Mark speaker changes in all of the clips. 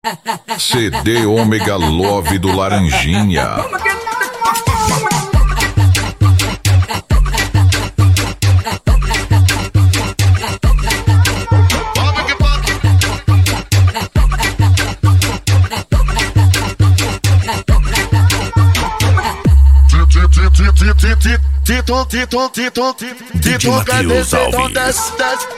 Speaker 1: CD Ômega Love do Laranjinha.
Speaker 2: DJ Matheus Alves.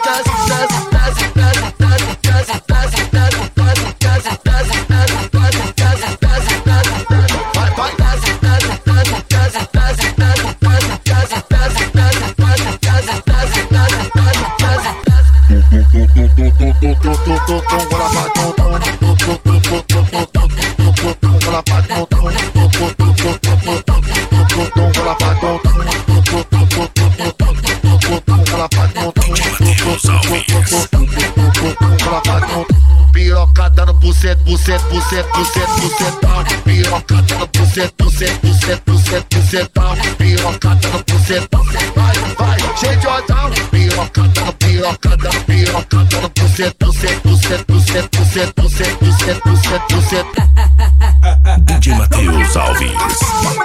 Speaker 3: Pirocada no bucet, bucet, bucet, bucet, bucetão. Pirocada no bucet, bucet, bucet, bucet, bucetão. Pirocada no bucet, vai, vai, cheio de odão. Pirocada no bucet, bucet, bucet, bucet, bucet, bucet, bucet, bucet, bucet.
Speaker 2: DJ Matheus Alves.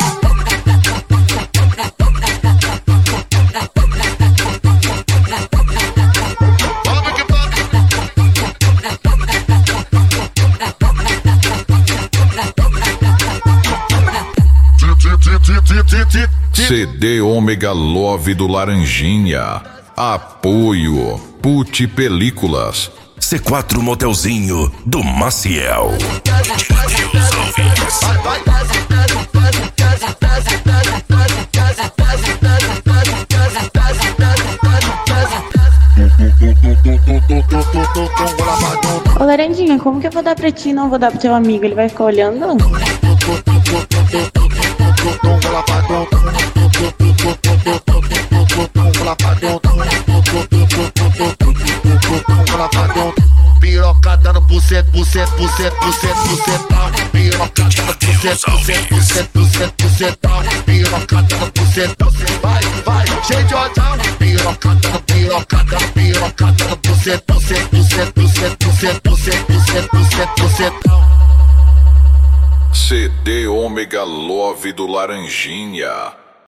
Speaker 1: CD Ômega Love do Laranjinha. Apoio Puti Películas.
Speaker 2: C4 Motelzinho do Maciel. DJ Matheus Alves.
Speaker 4: Ô Laranjinha, como que eu vou dar pra ti e não vou dar pro teu amigo? Ele vai ficar olhando?
Speaker 3: Pirocada no bucet, bucet, bucet, bucet, bucetão. Pirocada no bucet, bucet, bucet, bucet, bucetão. Pirocada no bucet, vai, vai, cheio de odão. Pirocada no bucet, bucet, bucet, bucet, bucet, bucet, bucet, bucet, bucetão.
Speaker 1: CD Ômega Love do Laranjinha.